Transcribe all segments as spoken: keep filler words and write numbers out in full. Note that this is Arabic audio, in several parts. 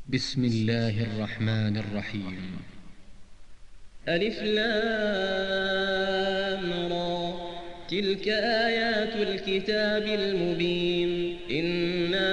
بسم الله الرحمن الرحيم. ألف لام را، تلك آيات الكتاب المبين. إنا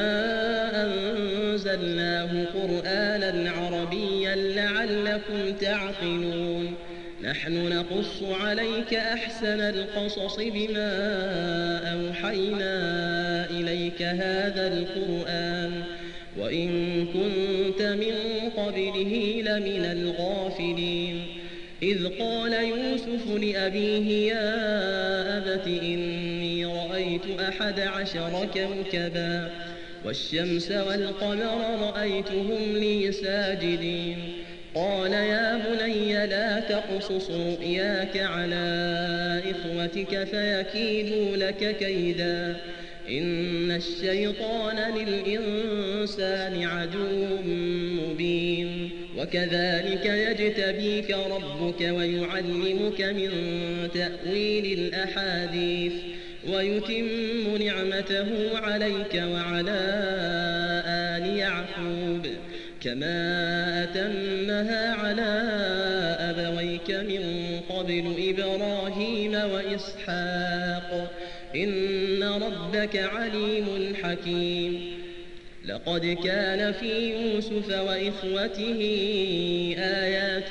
أنزلناه قرآنا عربيا لعلكم تعقلون. نحن نقص عليك أحسن القصص بما أوحينا إليك هذا القرآن وإن كنت من قبله لمن الغافلين. إذ قال يوسف لأبيه يا أبت إني رأيت أحد عشر كوكبا والشمس والقمر رأيتهم لي ساجدين. قال يا بني لا تقصص رؤياك على إخوتك فيكيدوا لك كيدا إن الشيطان للإنسان عدو مبين. وكذلك يجتبيك ربك ويعلمك من تأويل الأحاديث ويتم نعمته عليك وعلى آل يعقوب كما أتمها على أبويك من قبل إبراهيم وإسحاق إن ربك عليم حكيم. لقد كان في يوسف وإخوته آيات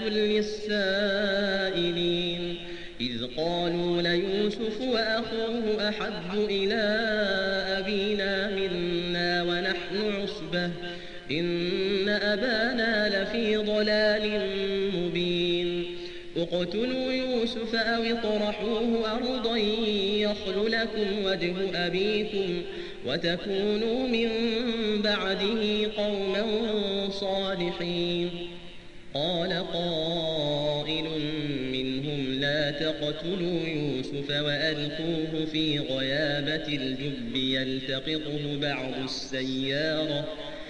للسائلين إذ قالوا ليوسف وأخوه أحب إلى أبينا منا ونحن عصبة إن أبانا لفي ضلال مبين. اقتلوا يوسف أو اطرحوه أرضا يخل لكم وجه أبيكم وتكونوا من بعده قوما صالحين. قال قائل منهم لا تقتلوا يوسف وألقوه في غيابة الجب يلتقطه بعض السيارة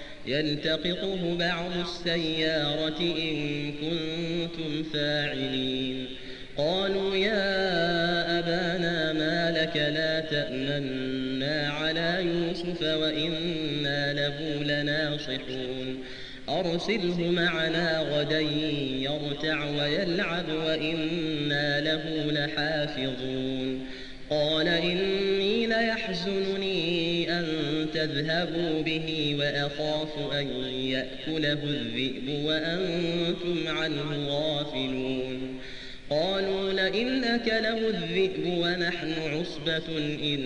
يلتقطه بعض السيارة إن كنتم فاعلين. قالوا يا أبانا ما لك لا تأمنا على يوسف وإنا له لناصحون أرسله معنا غدا يرتع ويلعب وإنا له لحافظون. قال إني ليحزنني أن تذهبوا به وأخاف أن يأكله الذئب وأنتم عنه غافلون. قالوا لئن أكله الذئب ونحن عصبة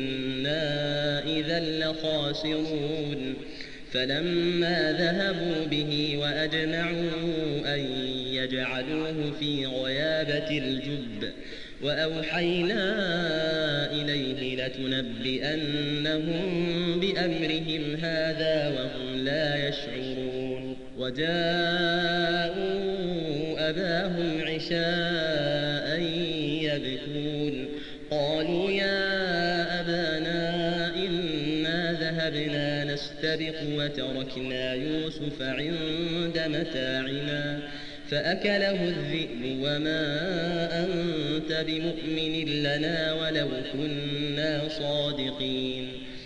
إنا إذا لخاسرون. فلما ذهبوا به وأجمعوا أن يجعلوه في غيابة الجب وأوحينا إليه لتنبئنهم بأمرهم هذا وهم لا يشعرون. وجاءوا أباهم عشاء يبكون قالوا يا أبانا إنا ذهبنا نستبق وتركنا يوسف عند متاعنا فأكله الذئب وما أنت بمؤمن لنا ولو كنا صادقين.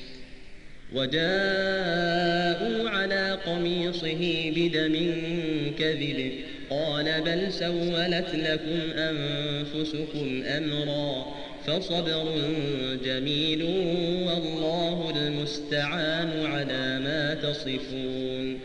وجاءوا على قميصه بدم كذب قال بل سولت لكم أنفسكم أمرا فصبر جميل والله المستعان على ما تصفون.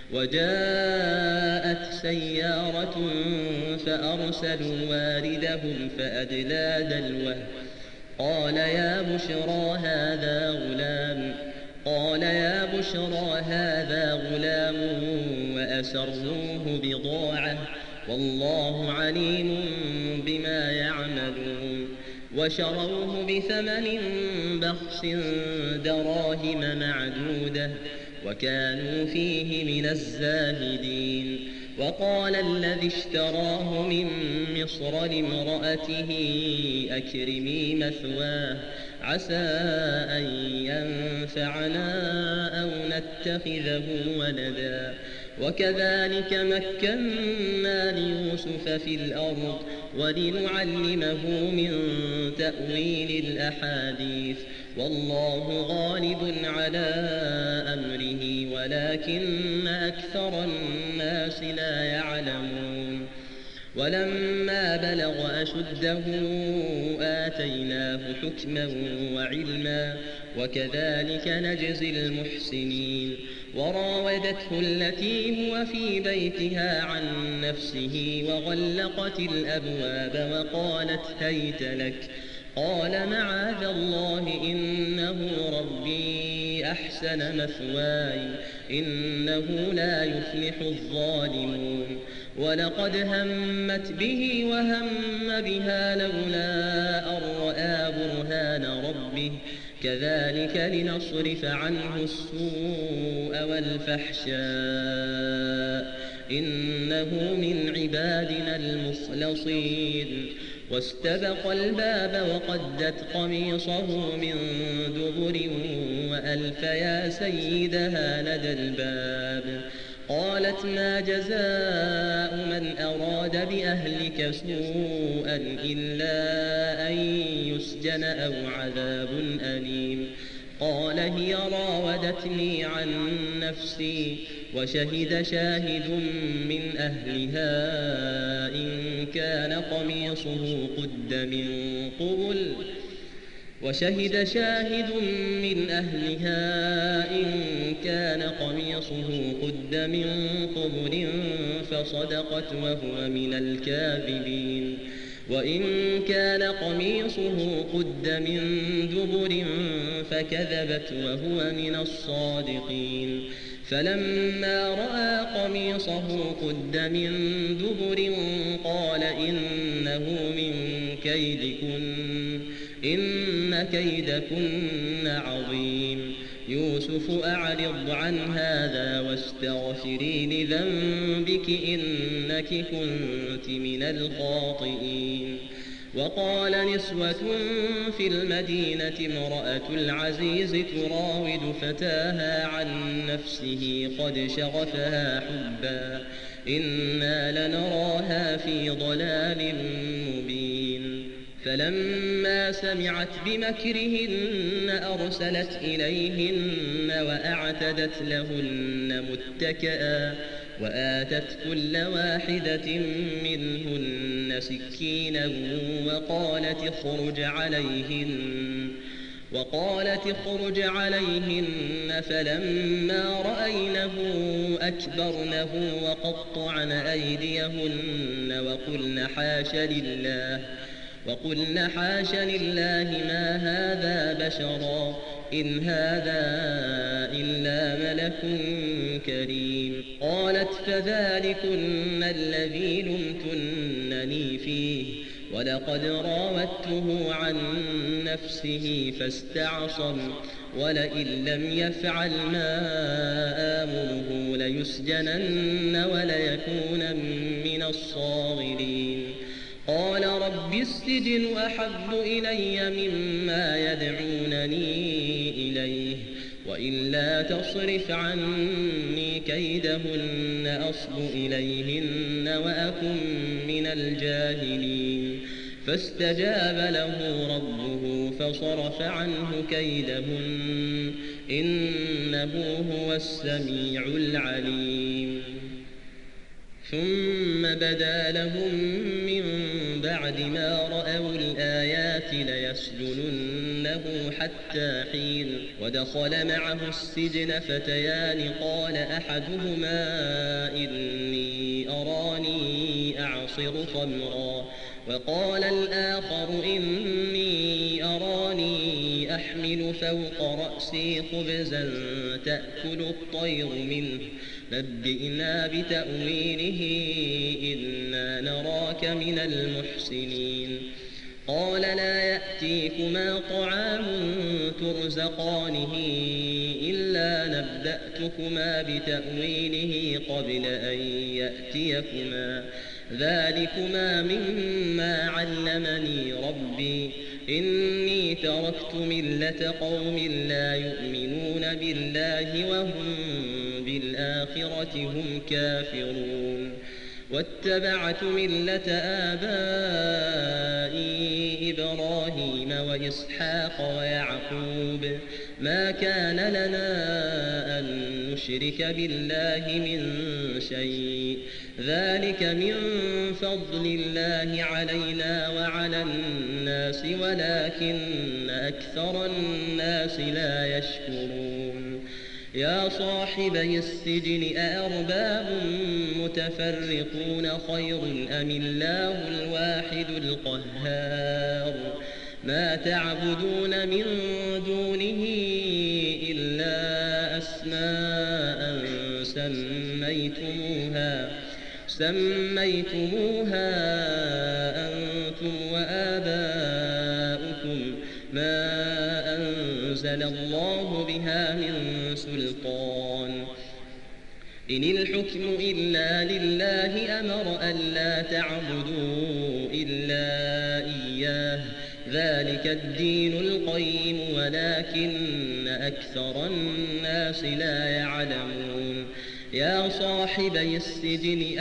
وجاءت سيارة فأرسلوا واردهم فأدلى دلوه قال يا بشرى هذا غلام قال يا بشرى هذا غلام وأسروه بضاعة والله عليم بما يعملون. وشروه بثمن بخس دراهم معدودة وكانوا فيه من الزاهدين. وقال الذي اشتراه من مصر لامرأته أكرمي مثواه عسى أن ينفعنا أو نتخذه ولدا. وكذلك مكنا ليوسف في الأرض ولنعلمه من تأويل الأحاديث والله غالب على أمره ولكن أكثر الناس لا يعلمون ولما بلغ أشده آتيناه حكما وعلما وكذلك نجزي المحسنين وراودته التي هو في بيتها عن نفسه وغلقت الأبواب وقالت هيت لك قال معاذ الله إنه ربي أحسن مثواي إنه لا يفلح الظالمون ولقد همت به وهم بها لولا أن رأى برهان ربه كذلك لنصرف عنه السوء والفحشاء إنه من عبادنا المخلصين واستبق الباب وقدت قميصه من دبر وألف يا سيدها لدى الباب قالت ما جزاء من أراد بأهلك سوءا إلا أن يسجن أو عذاب أليم قال هي راودتني عن نفسي وشهد شاهد من أهلها إن كان قميصه قد من قبل وشهد شاهد من أهلها إن كان قميصه قد من قبل فصدقت وهو من الكاذبين وإن كان قميصه قد من دبر فكذبت وهو من الصادقين فلما رأى قميصه قد من دبر قال إنه من كيدكن إن كيدكن عظيم يوسف أعرض عن هذا واستغفري لذنبك إنك كنت من الخاطئين وقال نسوة في المدينة امرأة العزيز تراود فتاها عن نفسه قد شغفها حبا إنا لنراها في ضلال مبين فلما سمعت بمكرهن أرسلت إليهن وأعتدت لهن متكئا وآتت كل واحدة منهن سكينا وقالت اخرج عليهن وقالت اخرج عليهن فلما رأينه أكبرنه وقطعن أيديهن وقلن حاش لله وقلن حاش لله ما هذا بشرا إن هذا إلا ملك كريم قالت فذلكن الذي لمتنني فيه ولقد راودته عن نفسه فاستعصم ولئن لم يفعل ما آمره ليسجنن وليكون من الصاغرين قال رب السجن أحب إلي مما يدعونني إليه وإلا تصرف عني كيدهن أصب إليهن وأكن من الجاهلين فاستجاب له ربه فصرف عنه كيدهن إنه هو السميع العليم ثم بدا لهم من بعد ما رأوا الآيات ليسجننه حتى حين ودخل معه السجن فتيان قال أحدهما إني أراني أعصر خمرا وقال الآخر إني أراني أحمل فوق رأسي خبزا تأكل الطير منه نبئنا بتأويله إنا نراك من المحسنين قال لا يأتيكما طعام ترزقانه إلا نبأتكما بتأويله قبل أن يأتيكما ذلكما مما علمني ربي إني تركت ملة قوم لا يؤمنون بالله وهم بالآخرة هم كافرون واتبعت ملة آبائي إبراهيم وإسحاق ويعقوب ما كان لنا أن نشرك بالله من شيء ذلك من فضل الله علينا وعلى الناس ولكن أكثر الناس لا يشكرون يا صاحبي السجن أأرباب متفرقون خير أم الله الواحد القهار ما تعبدون من دونه إلا أسماء سميتموها سميتموها أنتم وآباؤكم ما أنزل الله بها من سلطان إن الحكم إلا لله أمر ألا تعبدوا إلا إياه ذلك الدين القيم ولكن أكثر الناس لا يعلمون يا صاحبي السجن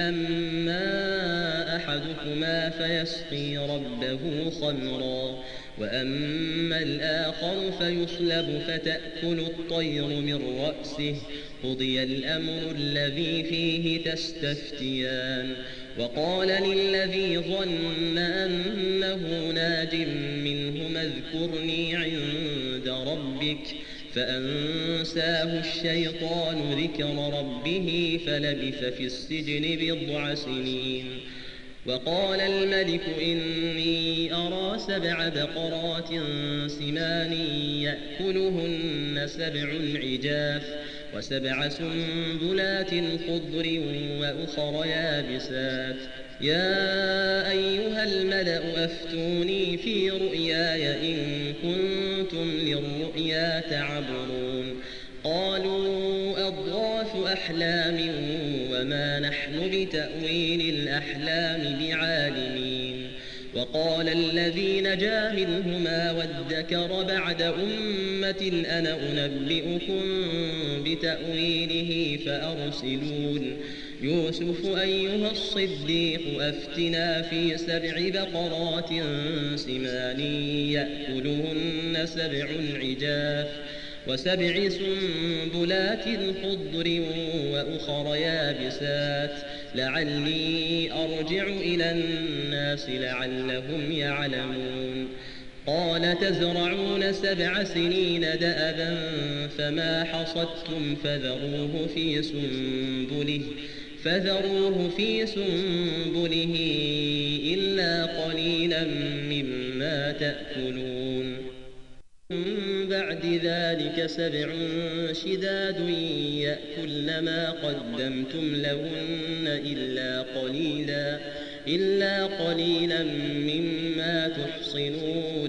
أما أحدكما فيسقي ربه خمرا وأما الآخر فيصلب فتأكل الطير من رأسه قضي الأمر الذي فيه تستفتيان وقال للذي ظن أنه ناج منهما اذكرني عند ربك فأنساه الشيطان ذكر ربه فلبث في السجن بضع سنين وقال الملك إني أرى سبع بقرات سمان يأكلهن سبع عجاف وسبع سنبلات خضر وأخر يابسات يا أيها الملأ أفتوني في رؤياي إن كنتم للرؤيا تعبرون قالوا أضغاث أحلام وما نحن بتأويل الأحلام بعالمين وقال الذي نجا منهما وادكر بعد أمة أنا أنبئكم بتأويله فأرسلون يوسف أيها الصديق أفتنا في سبع بقرات سمان يأكلهن سبع عجاف وسبع سنبلات خضر وأخر يابسات لعلي أرجع إلى الناس لعلهم يعلمون قال تزرعون سبع سنين دأبا فما حصدتم فذروه في سنبله فذروه في سنبله إلا قليلا مما تأكلون من بعد ذلك سبع شداد يأكلن ما قدمتم لهن إلا قليلا إلا قليلا مما تحصنون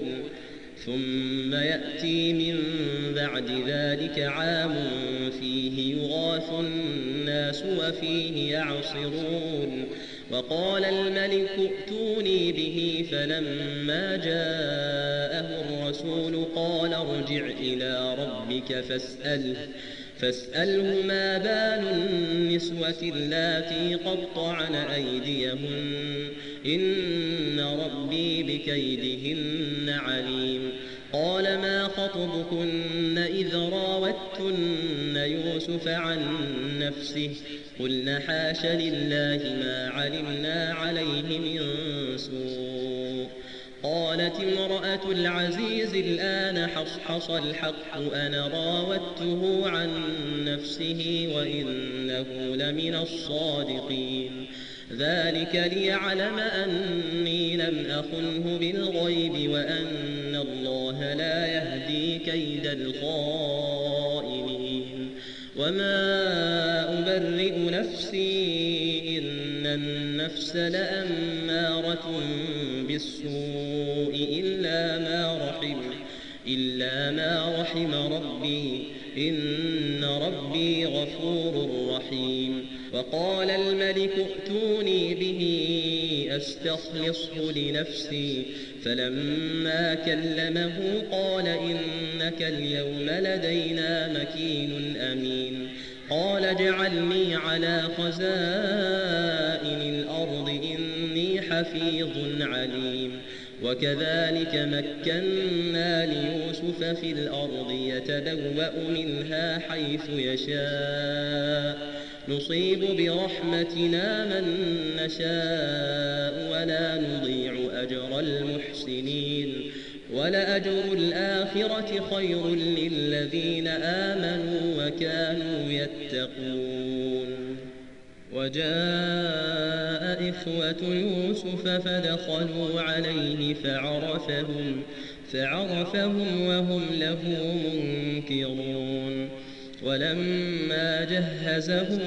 ثم يأتي من بعد ذلك عام فيه يغاث الناس وفيه يعصرون وقال الملك ائتوني به فلما جاءه الرسول قال ارجع إلى ربك فاسأله فاسأله ما بال النسوة اللاتي قطعن أيديهن إن ربي بكيدهن عليم قال ما خطبكن إذ راوتن يوسف عن نفسه قلن حاش لله ما علمنا عليه من سوء قالت امرأة العزيز الآن حصحص الحق أنا راودته عن نفسه وإنه لمن الصادقين ذلك ليعلم أني لم أخنه بالغيب وأن الله لا يهدي كيد الخائنين وما أبرئ نفسي إن النفس لأمارة بالسوء إلا ما رحم إلا ما رحم ربي إن ربي غفور رحيم وقال الملك ائتوني به أستخلصه لنفسي فلما كلمه قال إنك اليوم لدينا مكين أمين قال اجعلني على خزائن الأرض إني حفيظ عليم وكذلك مكنا ليوسف في الأرض يتبوأ منها حيث يشاء نصيب برحمتنا من نشاء ولا نضيع أجر المحسنين ولأجر الآخرة خير للذين آمنوا وكانوا يتقون. وجاء إخوة يوسف فدخلوا عليه فعرفهم, فعرفهم وهم له منكرون. ولما جهزهم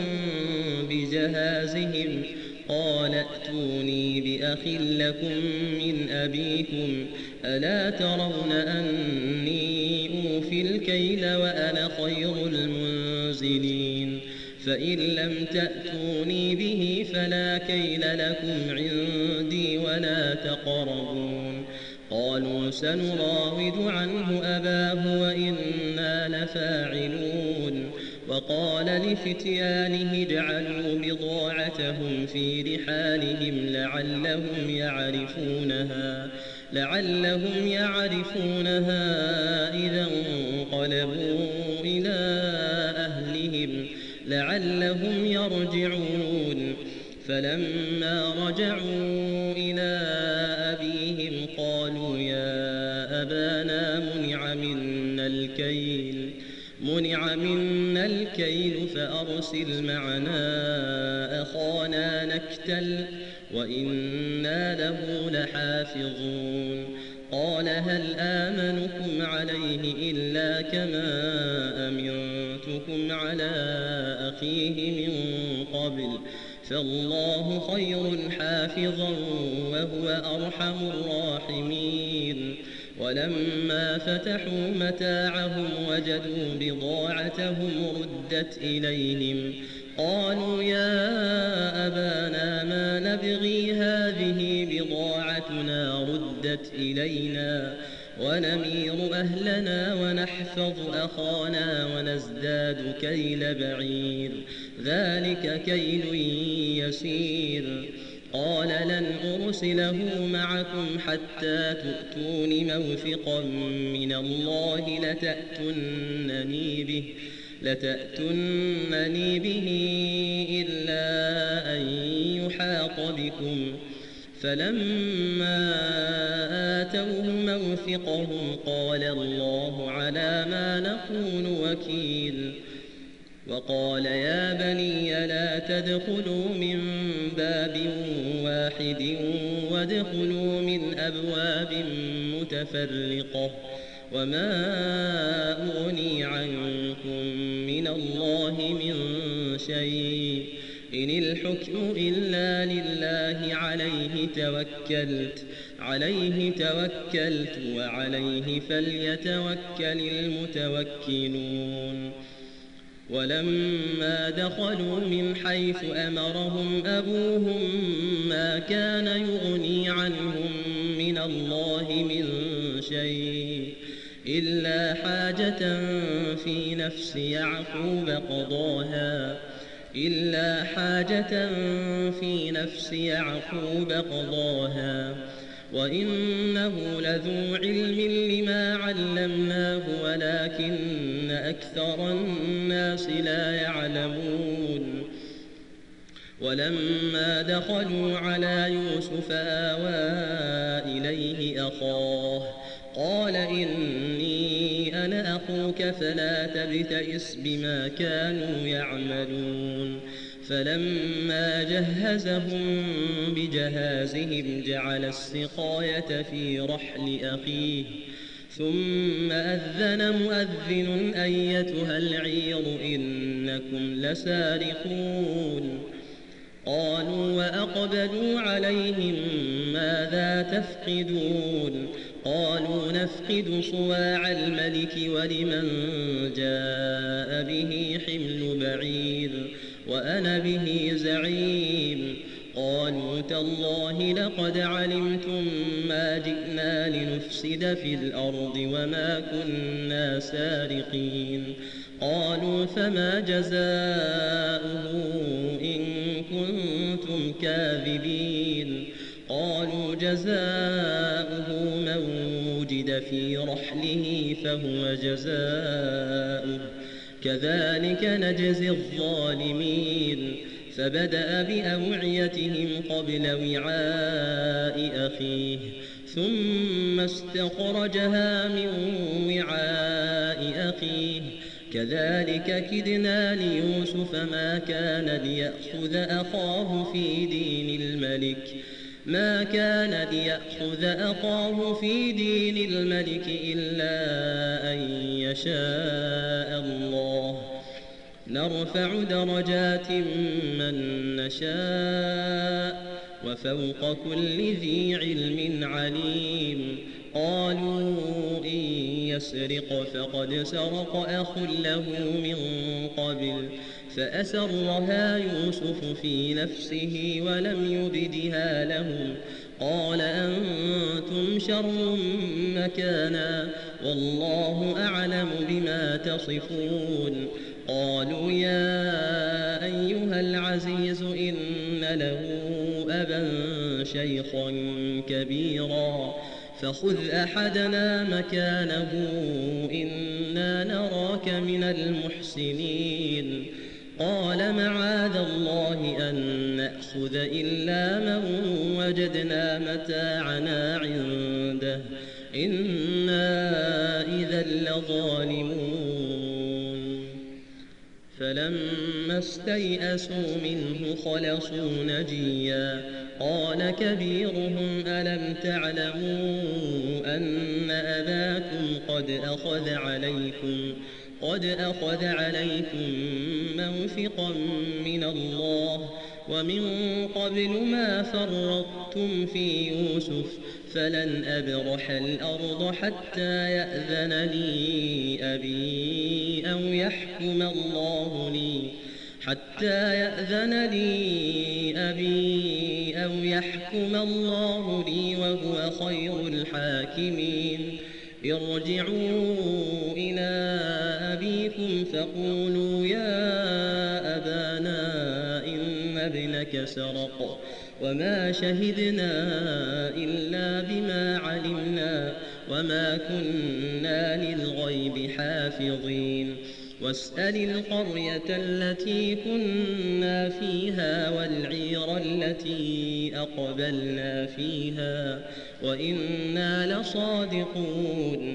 بجهازهم قال ائتوني بأخ لكم من أبيكم ألا ترون أني أوفي الكيل وأنا خير المنزلين فإن لم تأتوني به فلا كيل لكم عندي ولا تقربون. قالوا سنراود عنه أباه وإنا لفاعلون. وقال لفتيانه اجعلوا بضاعتهم في رحالهم لعلهم يعرفونها, لعلهم يعرفونها إذا انقلبوا إلى أهلهم لعلهم يرجعون. فلما رجعوا إلى أبيهم قالوا يا أبانا منع منا الكيل منع منا الكيل فأرسل معنا أخانا نكتل وإنا له لحافظون. قال هل آمنكم عليه إلا كما أمنتكم على أخيه من قبل فالله خير حافظا وهو أرحم الراحمين. ولما فتحوا متاعهم وجدوا بضاعتهم ردت إليهم قالوا يا أبانا ما نبغي هذه بضاعتنا ردت إلينا ونمير أهلنا ونحفظ أخانا ونزداد كيل بعير ذلك كيل يسير. قال لن أرسله معكم حتى تؤتون موثقا من الله لتأتونني به, لتأتونني به إلا أن يحاط بكم. فلما آتوه موثقهم قال الله على ما نقول وكيل. وقال يا بني لا تدخلوا من باب واحد وادخلوا من أبواب متفرقة وما أغني عنكم من الله من شيء إن الحكم إلا لله عليه توكلت عليه توكلت وعليه فليتوكل المتوكلون. ولما دخلوا من حيث أمرهم أبوهم ما كان يغني عنهم من الله من شيء إلا حاجة في نفس يعقوب قضاها إلا حاجة في نفس يعقوب قضاها وإنه لذو علم لما علمناه ولكن أكثر الناس لا يعلمون. ولما دخلوا على يوسف آوى إليه أخاه قال إني أنا أخوك فلا تبتئس بما كانوا يعملون. فلما جهزهم بجهازهم جعل السقاية في رحل أخيه ثم أذن مؤذن أيتها العير إنكم لسارقون. قالوا وأقبلوا عليهم ماذا تفقدون قالوا نفقد صواع الملك ولمن جاء به حمل بعير وأنا به زعيم. قالوا تالله لقد علمتم ما جئنا لنفسد في الأرض وما كنا سارقين. قالوا فما جزاؤه إن كنتم كاذبين قالوا جزاؤه من وجد في رحله فهو جزاؤه كذلك نجزي الظالمين فبدأ بأوعيتهم قبل وعاء أخيه ثم استخرجها من وعاء أخيه كذلك كدنا ليوسف ما كان ليأخذ أخاه في دين الملك ما كان ليأخذ أخاه في دين الملك إلا أن يشاء الله نرفع درجات من نشاء وفوق كل ذي علم عليم قالوا إن يسرق فقد سرق أخ له من قبل فأسرها يوسف في نفسه ولم يبدها لهم قال أنتم شر مكانا والله أعلم بما تصفون قالوا يا أيها العزيز إن له أبا شيخا كبيرا فخذ أحدنا مكانه إنا نراك من المحسنين قال معاذ الله أن نأخذ إلا من وجدنا متاعنا عنده إنا إذا لظالمون فلما استيئسوا منه خلصوا نجيا قال كبيرهم ألم تعلموا أن أباكم قد أخذ عليكم قد أخذ عليكم موثقا من الله ومن قبل ما فرطتم في يوسف فلن أبرح الأرض حتى يأذن لي أبي أو يحكم الله لي حتى يأذن لي أبي أو يحكم الله لي وهو خير الحاكمين ارجعوا إلى أبيكم فقولوا يا أبانا إن ابنك سرق وما شهدنا إلا بما علمنا وما كنا للغيب حافظين واسأل القرية التي كنا فيها والعير التي أقبلنا فيها وإنا لصادقون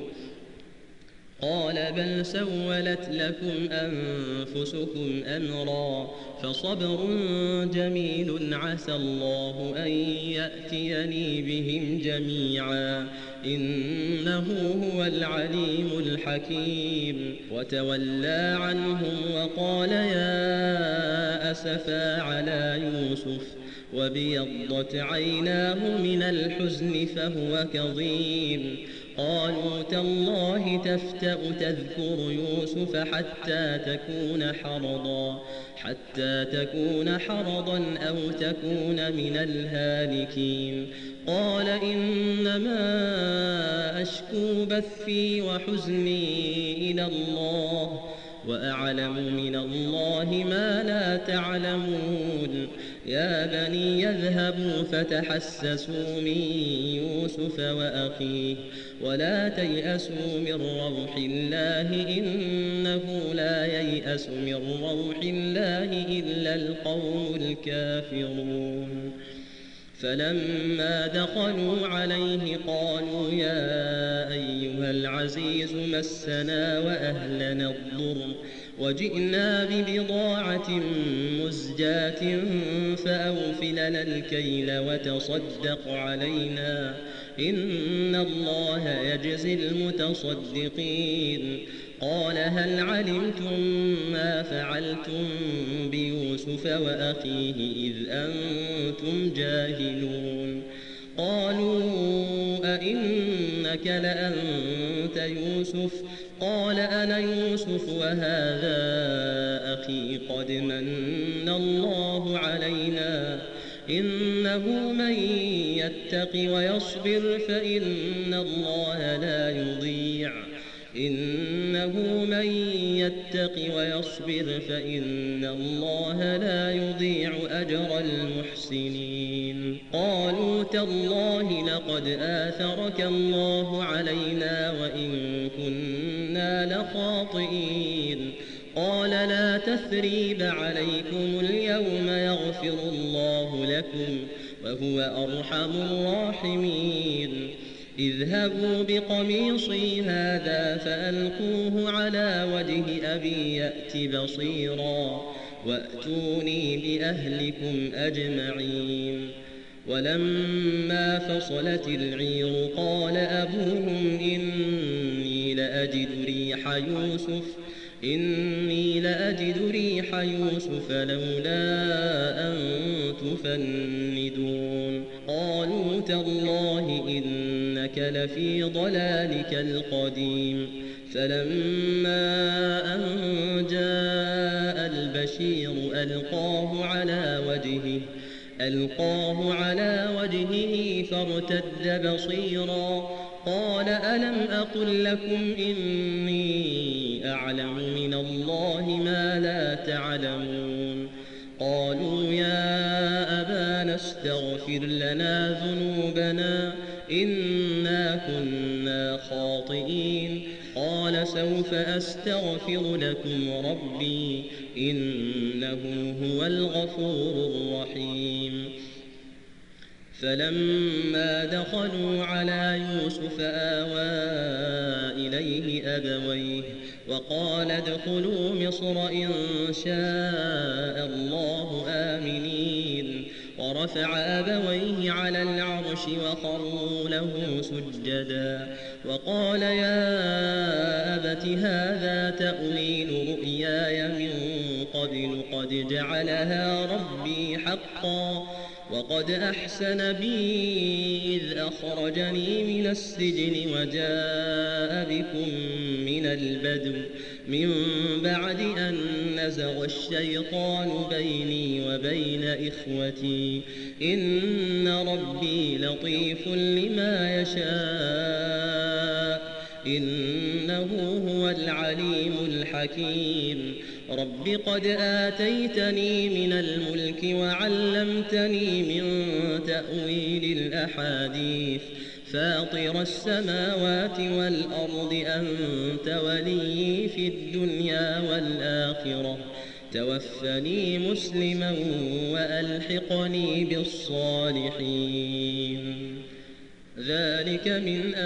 قال بل سولت لكم أنفسكم أمرا فصبر جميل عسى الله أن يأتيني بهم جميعا إنه هو العليم الحكيم وتولى عنهم وقال يا أسفا على يوسف وابيضت عيناه من الحزن فهو كظيم قالوا تالله تفتأ تذكر يوسف حتى تكون حرضا حتى تكون حرضا أو تكون من الهالكين قال إنما أشكو بثي وحزني إلى الله وأعلم من الله ما لا تعلمون يا بني يذهبوا فتحسسوا من يوسف وأخيه ولا تيأسوا من روح الله إنه لا ييأس من روح الله إلا القوم الكافرون فلما دخلوا عليه قالوا يا أيها العزيز مسنا وأهلنا الضر وجئنا ببضاعة مزجاة فأوفلنا الكيل وتصدق علينا إن الله يجزي المتصدقين قال هل علمتم ما فعلتم بيوسف وأخيه إذ أنتم جاهلون قالوا أئنك لأنت يوسف قال أنا يوسف وهذا أخي قد من الله علينا إنه من يتق ويصبر فإن الله لا يضيع إنه من يتق ويصبر فإن الله لا يضيع أجر المحسنين. قالوا تالله لقد آثرك الله علينا وإن كنا لخاطئين. قال لا تثريب عليكم اليوم يغفر الله لكم وهو أرحم الراحمين. اذهبوا بقميصي هذا فألقوه على وجه أبي يأت بصيرا وأتوني بأهلكم أجمعين. ولما فصلت العير قال أبوهم إني لأجد ريح يوسف إني لأجد ريح يوسف لولا أن تفندون. قالوا تالله إنك لفي ضلالك القديم. فلما أن جاء البشير ألقاه على وجهه ألقاه على وجهه فارتد بصيرا قال ألم أقل لكم إني أعلم من الله ما لا تعلمون. قالوا يا أبانا استغفر لنا ذنوبنا إنا كنا خاطئين. قال سوف أستغفر لكم ربي إنه هو الغفور الرحيم. فلما دخلوا على يوسف آوى إليه أبويه وقال ادخلوا مصر إن شاء الله آمنين. ورفع أبويه على العرش وخروا له سجدا وقال يا أبت هذا تأويل رؤياي من قبل قد جعلها ربي حقا وقد أحسن بي إذ أخرجني من السجن وجاء بكم من البدو من بعد أن نزغ الشيطان بيني وبين إخوتي إن ربي لطيف لما يشاء إنه هو العليم الحكيم. رب قد آتيتني من الملك وعلمتني من تأويل الأحاديث فاطر السماوات والأرض أنت ولي في الدنيا والآخرة توفني مسلما وألحقني بالصالحين. ذلك من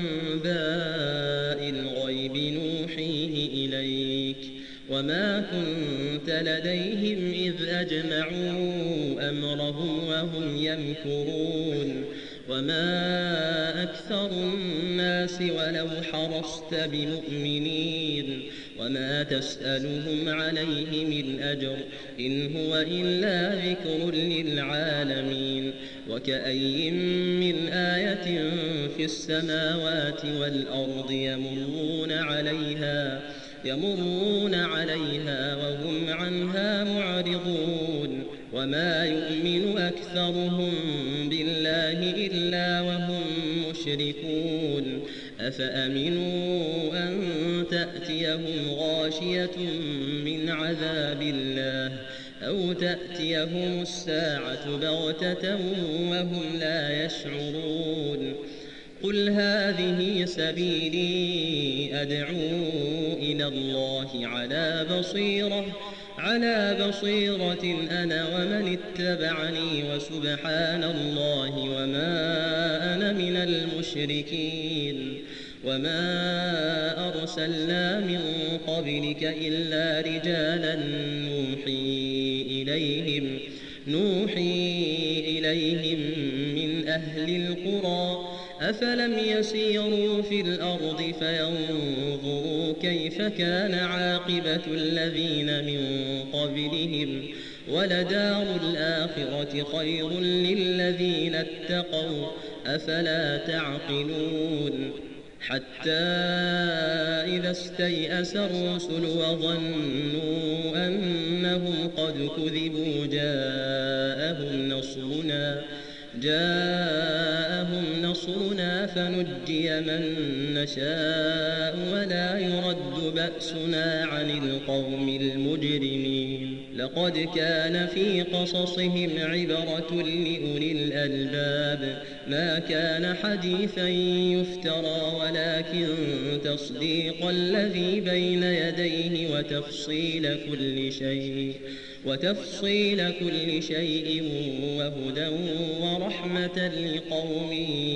أنباء الغيب نوحيه إليك وما كنت لديهم إذ أجمعوا أمرهم وهم يمكرون. وما أكثر الناس ولو حرصت بمؤمنين وما تسألهم عليه من أجر إن هو إلا ذكر للعالمين. وكأي من آية في السماوات والأرض يمرون عليها يمرون عليها وهم عنها معرضون. وما يؤمن أكثرهم بالله إلا وهم مشركون. أفأمنوا أن تأتيهم غاشية من عذاب الله أو تأتيهم الساعة بغتة وهم لا يشعرون. قل هذه سبيلي أدعو إلى الله على بصيرة على بصيرة أنا ومن اتبعني وسبحان الله وما أنا من المشركين. وما أرسلنا من قبلك إلا رجالا نوحي إليهم نوحي إليهم من أهل القرى أفلم يسيروا في الأرض فينظروا كيف كان عاقبة الذين من قبلهم ولدار الآخرة خير للذين اتقوا أفلا تعقلون. حتى إذا استيأس الرسل وظنوا أنهم قد كذبوا جاءهم نصرنا جاءهم نصرنا تنصرنا فنجي من نشاء ولا يرد بأسنا عن القوم المجرمين لقد كان في قصصهم عبرة لأولي الألباب ما كان حديثا يفترى ولكن تصديق الذي بين يديه وتفصيل كل شيء وتفصيل كل شيء وهدى ورحمة لقوم